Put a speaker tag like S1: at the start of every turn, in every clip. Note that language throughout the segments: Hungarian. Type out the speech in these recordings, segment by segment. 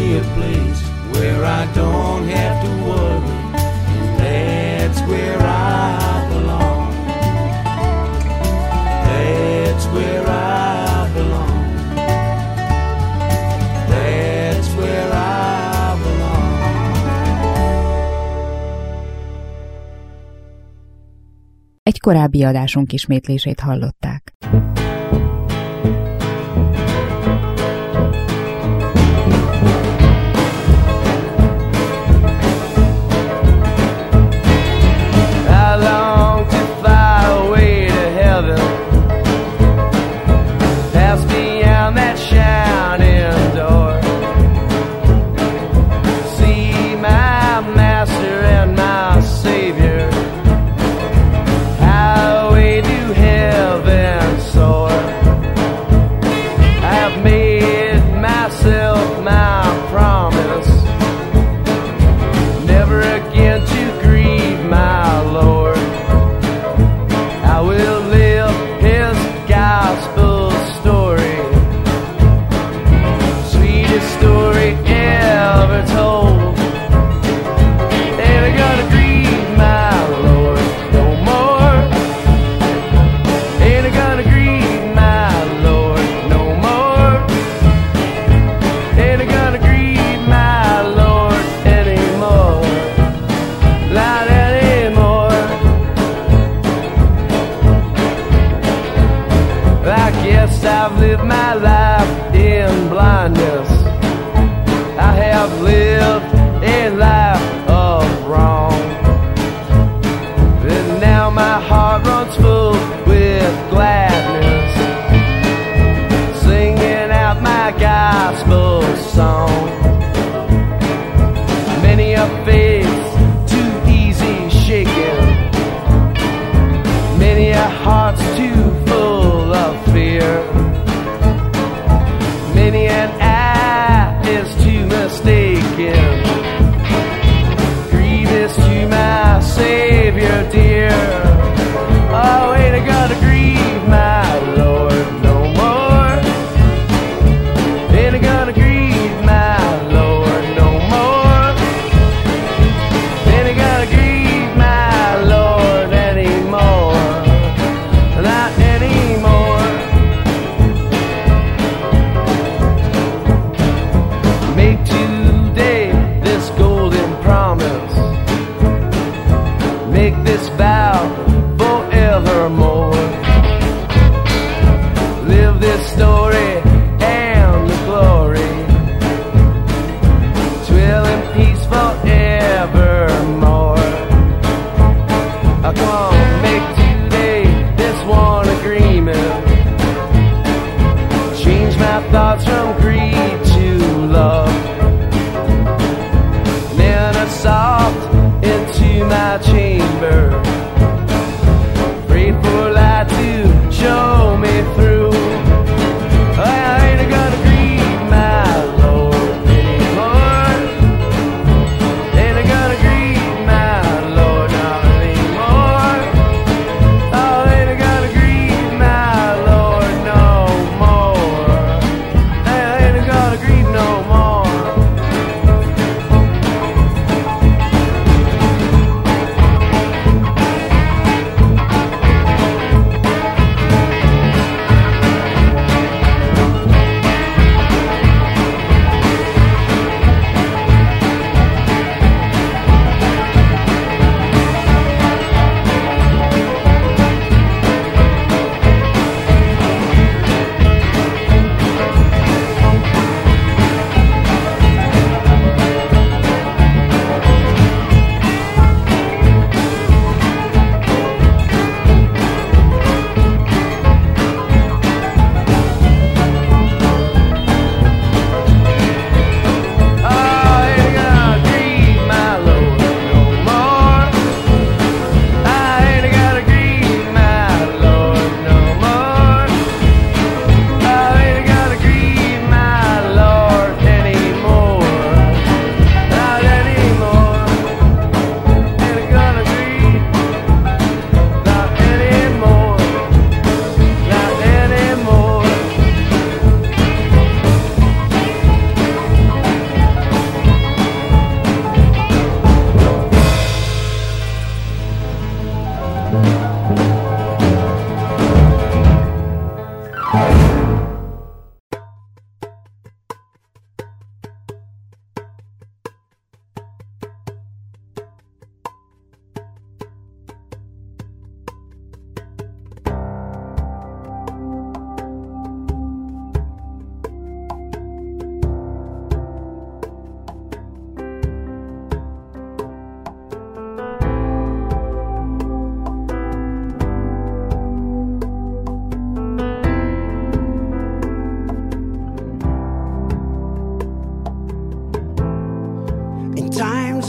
S1: me a place where I don't have to worry, and that's where I belong. That's where I belong. That's where I belong.
S2: Egy korábbi adásunk ismétlését hallották.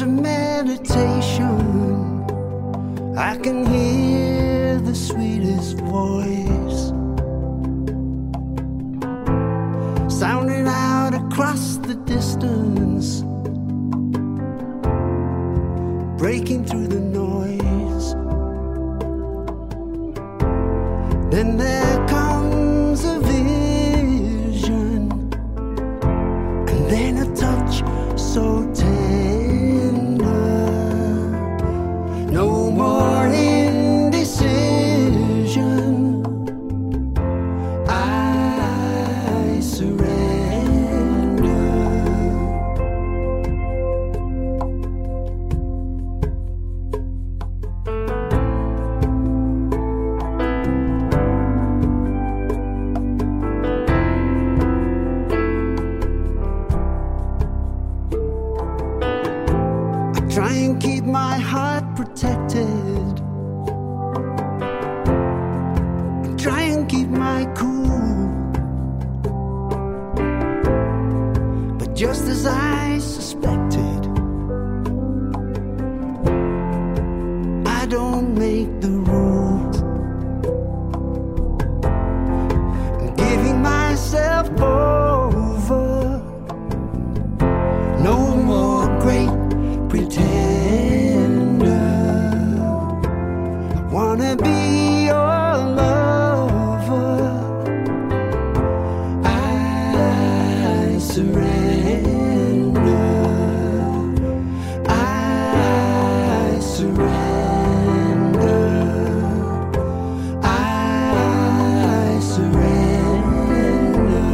S1: of meditation, I can hear the sweetest voice sounding out across the distance, breaking through the noise. Then there comes a vision, and then a touch so tender. No more indecision, I surrender. Try and keep my heart protected, try and keep my cool, but just as I suspected, I don't make the rules. I'm giving myself over, no more great pretender. I wanna be your lover. I surrender. I surrender. I surrender.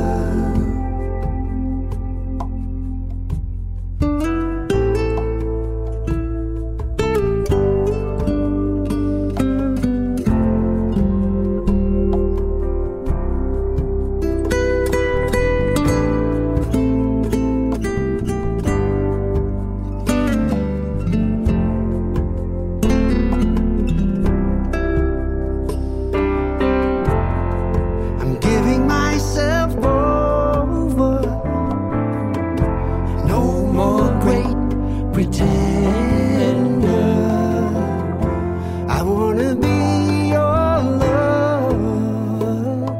S1: I'm giving myself over, no more great pretender. I wanna be your love.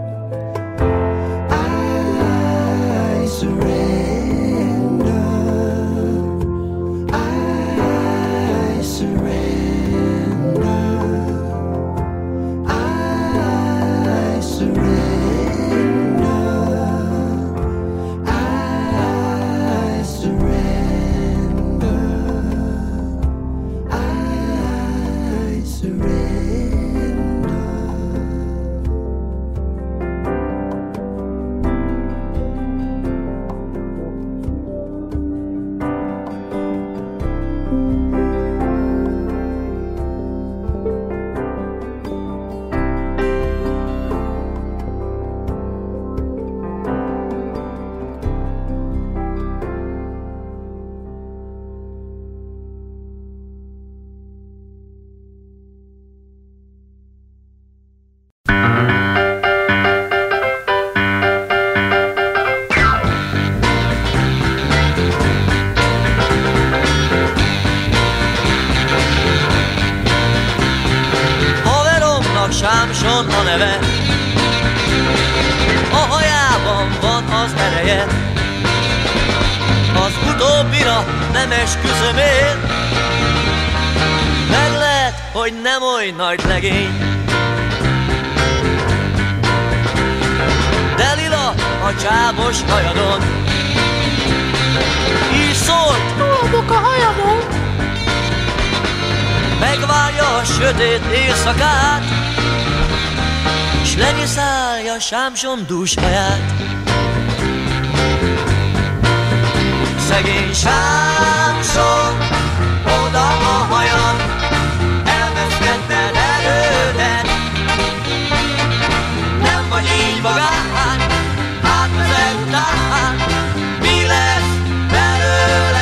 S1: I surrender. I surrender. I surrender. I surrender. I surrender.
S3: Haveromnak Sámson a neve, a hajában van az ereje, az utóbbira nem esküszöm én. Meg lehet, hogy nem oly nagy legény, de lila a csábos hajadon, így szólt, lóbok a hajamon. Megvárja a sötét éjszakát, s lenyiszálja Sámson dús haját. Szegény Sámson, oda a hajad, elvesztetted elődet. Nem vagy így magán, átvezet után, mi lesz belőle?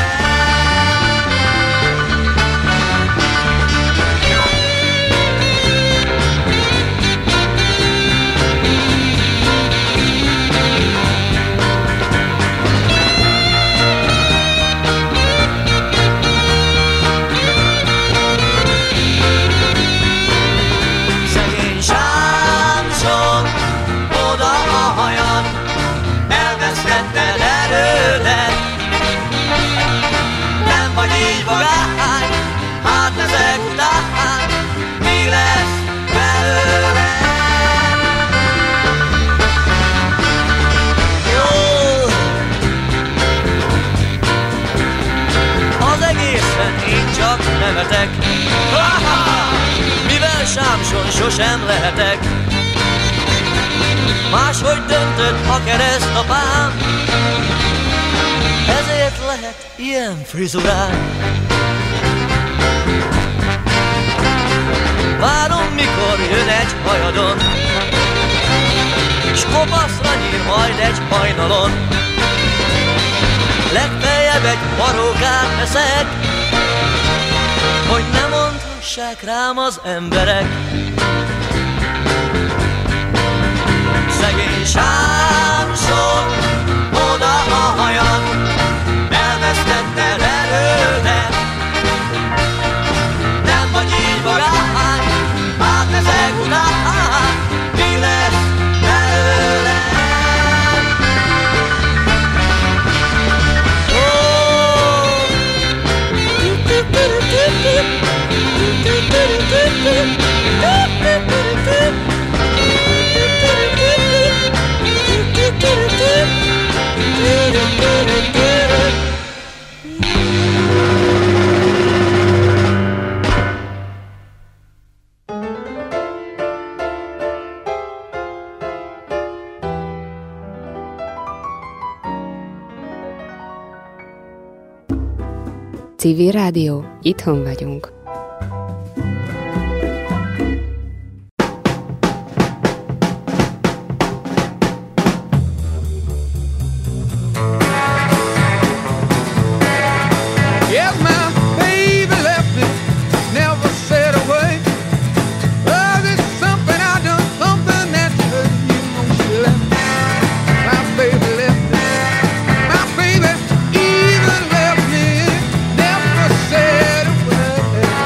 S3: sosem lehetek. Máshogy döntött a keresztapám, ezért lehet ilyen frizurám. Várom, mikor jön egy hajadon, s kopaszra nyír majd egy hajnalon. Legfeljebb egy parókát eszek, hogy ne mondhassák rám az emberek. Szegény Sámson, oda a hajad, elvesztetted erődet. Nem vagy így vagány, hát ezek után mi lesz belőled?
S4: Civil Rádió, itthon vagyunk.
S5: Baby, even left me, never said a word.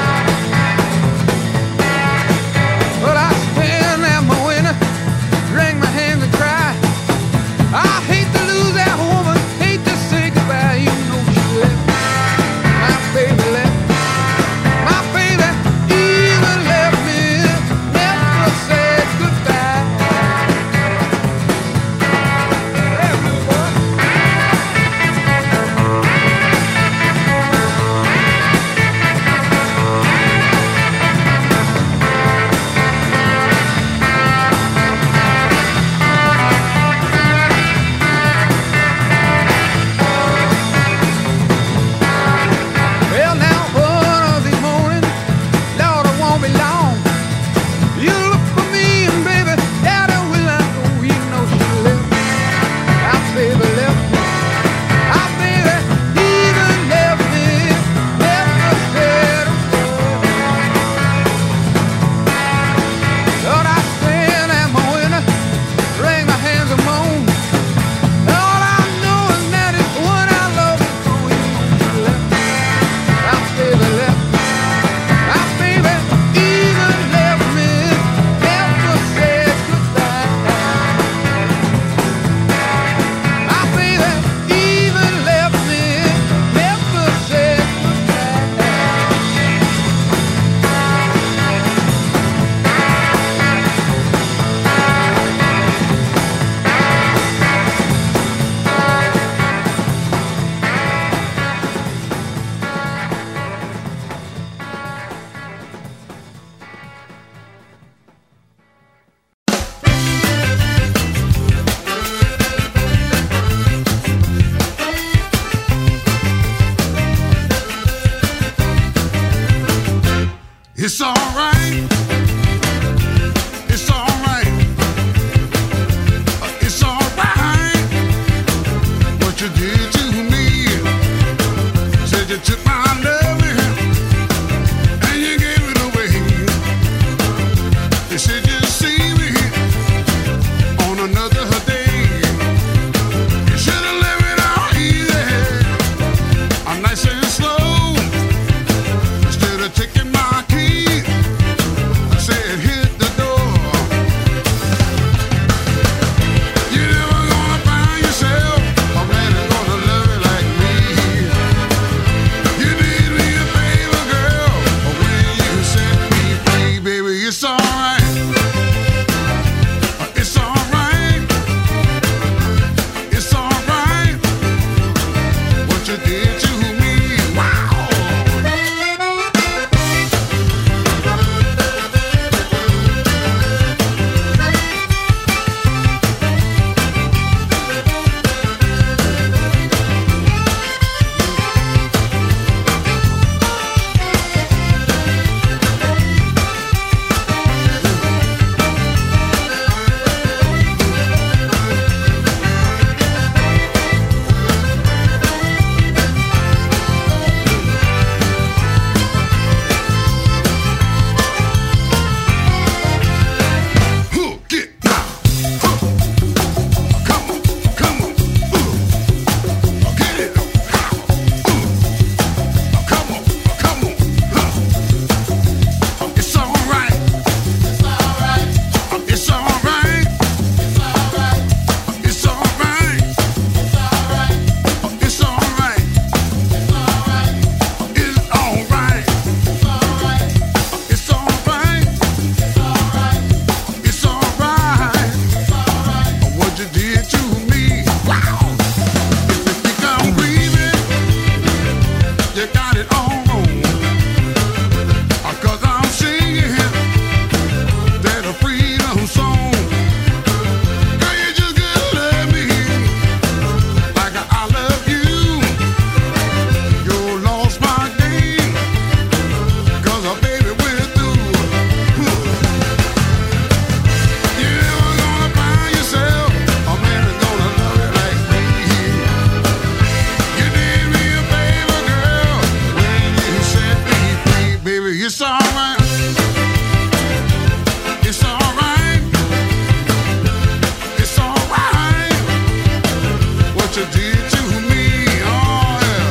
S5: what you did to me. Oh, yeah.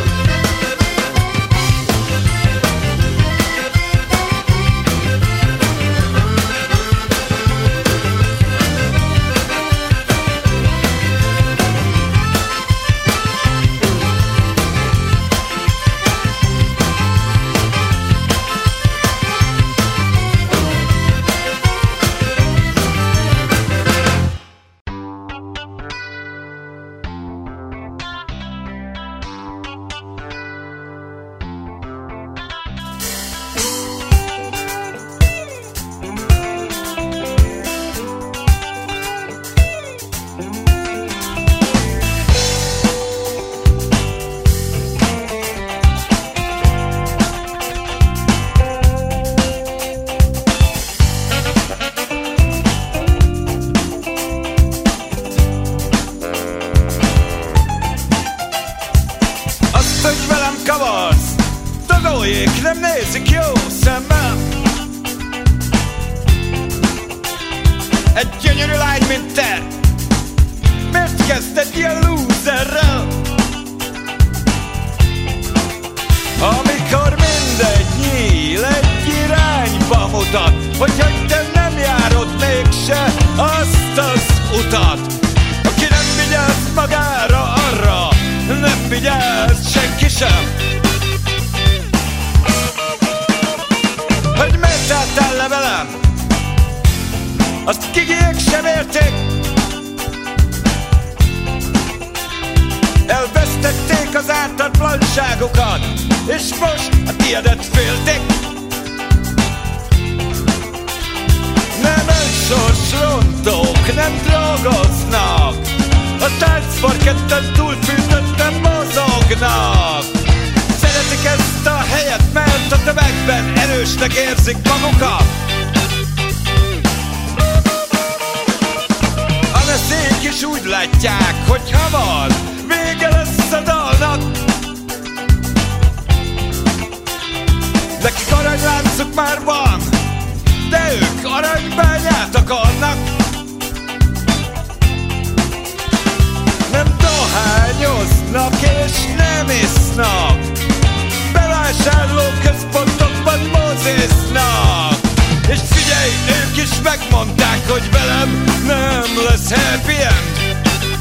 S5: Nem nézik jó szemmel. Egy gyönyörű lány, mint te, miért kezdted ilyen lúzerrel? Amikor mindegy nyíl egy irányba mutat, hogy te nem járod mégse azt az utat. Aki nem vigyáz magára, arra nem vigyáz senki sem. Hogy miért álltál le velem? Azt kigiek sem érték. Elvesztették az ártatlanságokat, és most a tiédet félték. Nem önsorsrontók, nem drogoznak, a táncparketten túlfűtötten mozognak. Szeretik ezt a helyet, mert a tömegben erősnek érzik magukat. A neszék is úgy látják, hogy hamar vége lesz a dalnak. Nekik aranyláncuk már van, de ők aranybányát akarnak. Nem dohányoznak és nem isznak, bevásárlóközpontokban mozisznak. És figyelj, ők is megmondták, hogy velem nem lesz happy end.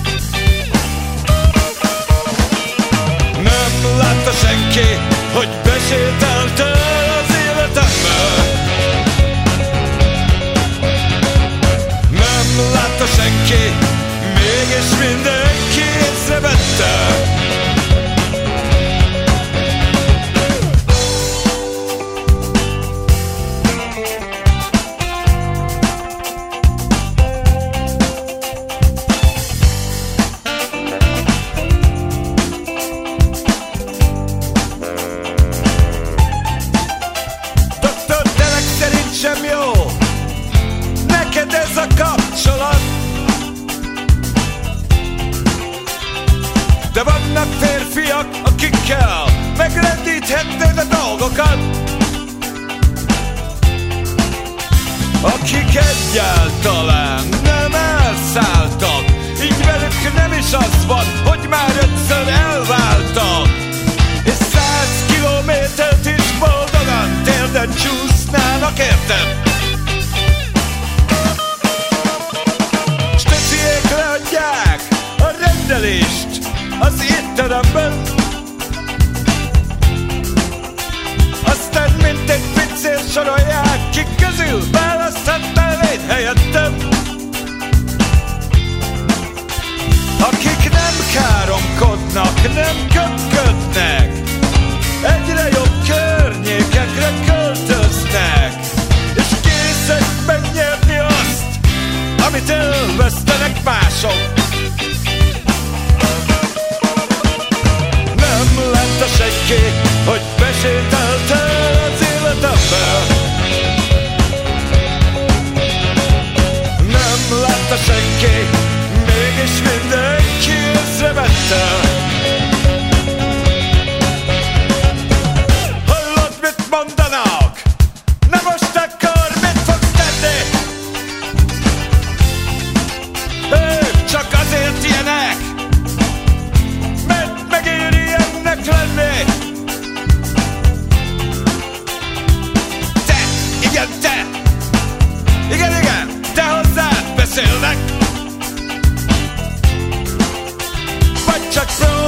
S5: Nem látta senki, hogy besétáltál az életembe. Nem látta senki, mégis mindenki észrevette. Ez a kapcsolat, de vannak férfiak, akikkel megrendíthetnéd a dolgokat, akik egyáltalán nem elszálltak. Így velük nem is az van, hogy már egyszer elváltak, és 100 kilométert is boldogan térden csúsznának, érted? Leadják a rendelést az étteremben, aztán mint egy pincér sorolják, ki közül választhatnál egy helyettem. Akik nem káromkodnak, nem köpködnek, egyre jobb környékekre költöznek, és készek megnyerni azt, amit elvesztenek mások. Nem látta senki, hogy besétáltál az életembe.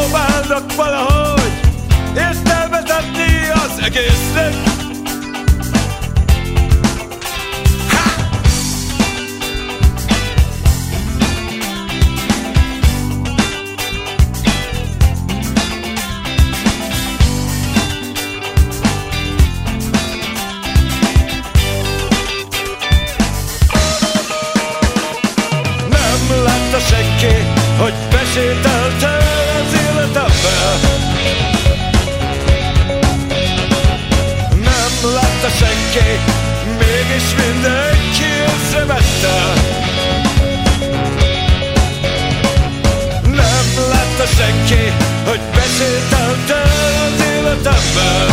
S5: Próbálnak valahogy értelmezetni az egésznek. Senki, hogy besételte az életembe. Nem látta senki, mégis mindenki észrevette. Nem látta senki, hogy besételte az életembe.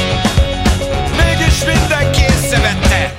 S5: Mégis mindenki észrevette.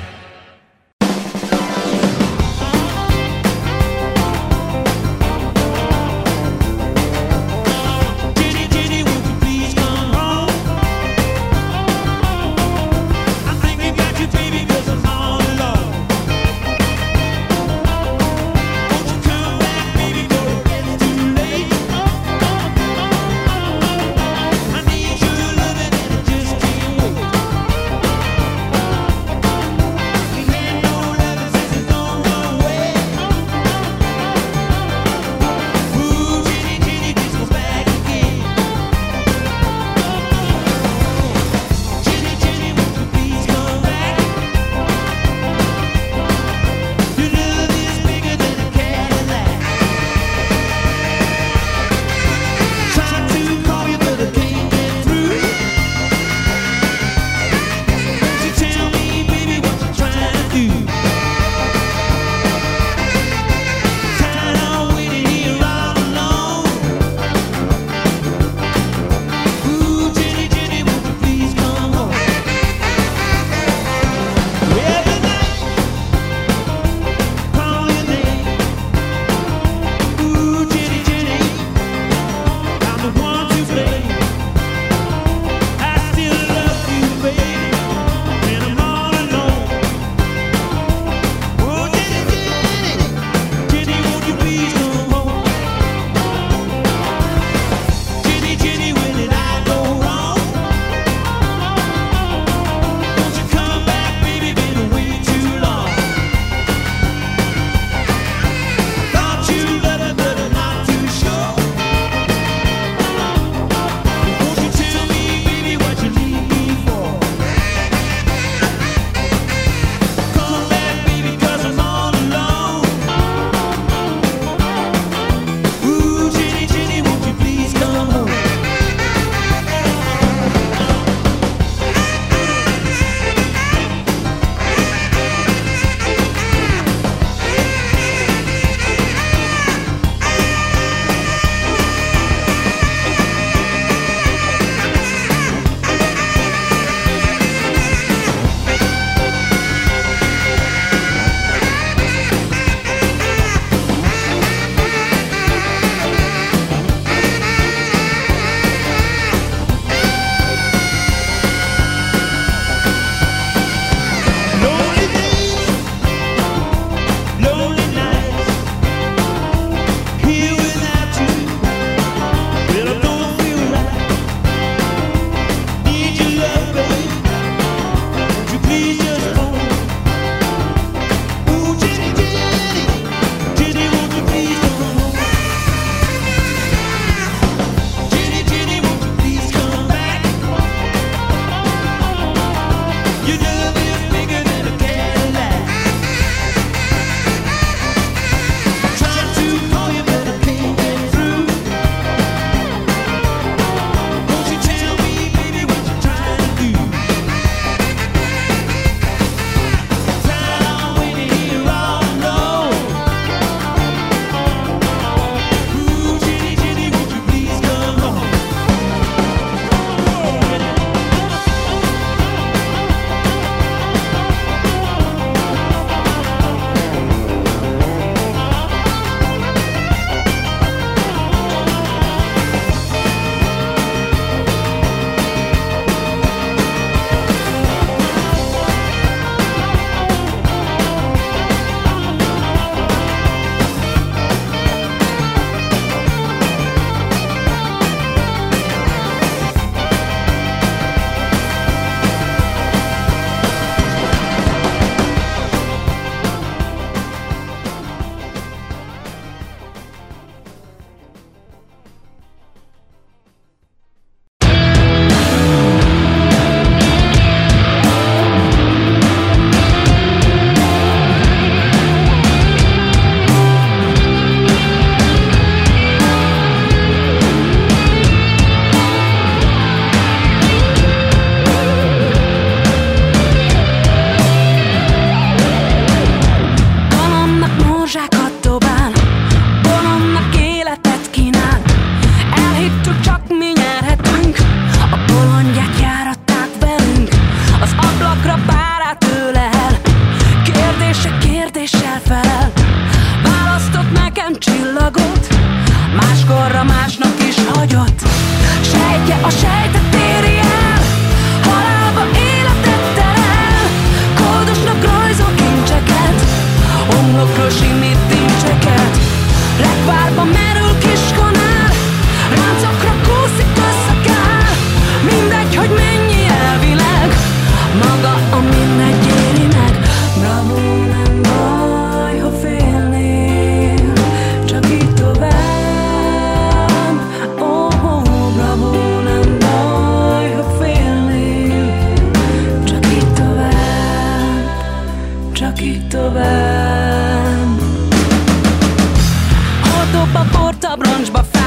S6: másnak is hagyott. Sejtje a sejtet éri el, halálba életet terel. Koldosnak rajzol kincseket, homlokról simít tincseket. Lekvárba merül kis kanál, ráncokra kúszik összekál. Mindegy, hogy mennyi elvileg, maga a mindegy éri meg. Bravo, nem baj, ha félnél, csak így tovább. Oh, bravo, nem baj, ha félnél, csak így tovább, csak így tovább. Hordóba, bort a brancsba fel.